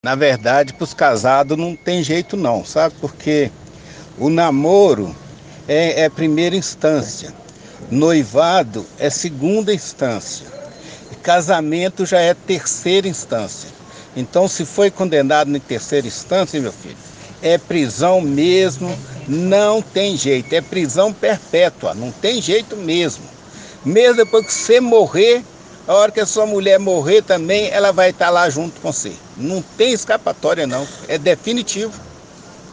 Na verdade, para os casados não tem jeito não, sabe? Porque o namoro é primeira instância, noivado é segunda instância, e casamento já é terceira instância. Então, se foi condenado em terceira instância, meu filho, é prisão mesmo, não tem jeito, é prisão perpétua, não tem jeito mesmo. Mesmo depois que você morrer, a hora que a sua mulher morrer também, ela vai estar lá junto com você. Não tem escapatória não, é definitivo.